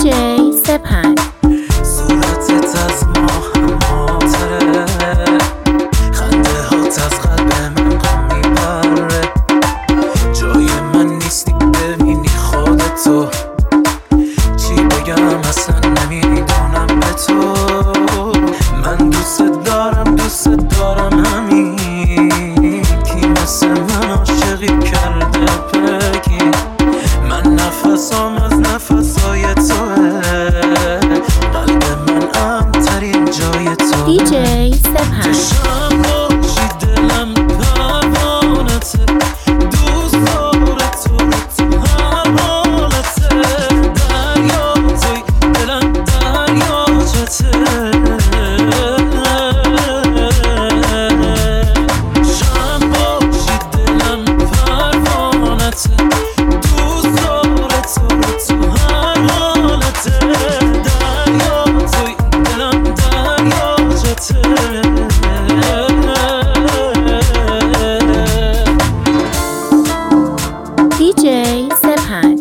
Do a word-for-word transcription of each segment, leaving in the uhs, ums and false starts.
دیجی سپن. صورتت از ماه ماتره، خنده هات از قلب من غم میبره. جای من نیستی ببینی خودتو، چی بگم اصلا نمیدونم به تو. من دوست دارم دوست دارم همین، کی مثل من عاشقی کرده بگی. من نفسام از نفسای توه، قلب من امترین جای تو. دیجی سپن. چشم باشی دلم پروانته، دوست داره تو رو تو هر حالته. دریا توی دلم دریاچته، چشم باشی دلم پروانته، دوست داره تو رو تو هر حالته. دریا توی دلم دریاچته. دیجی سپن.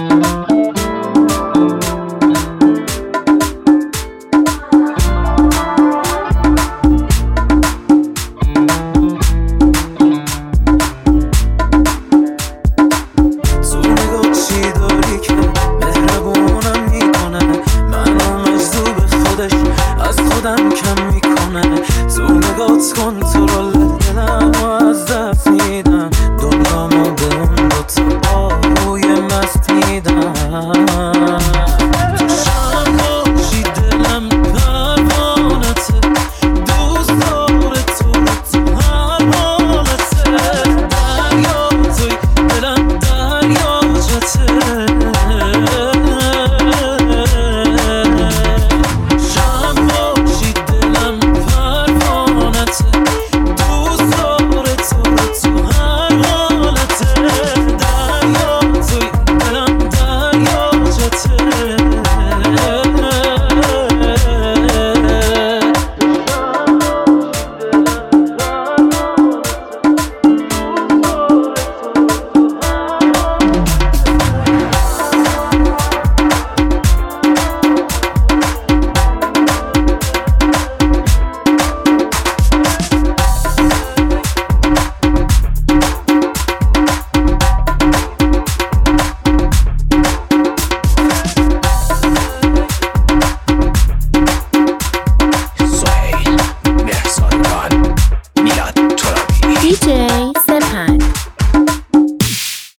تو نگاه چی داری که مهربونم میکنه، منو مجذوب خودش از خودم کم میکنه. تو نگاهت کنترل دلم از دست میدم، دنیامو به اون دوتا آهوی مست میدم. تو شم باشی دلم پروانته، دوست داره تو رو تو هر حالته. دریا توی دلم دریاچته.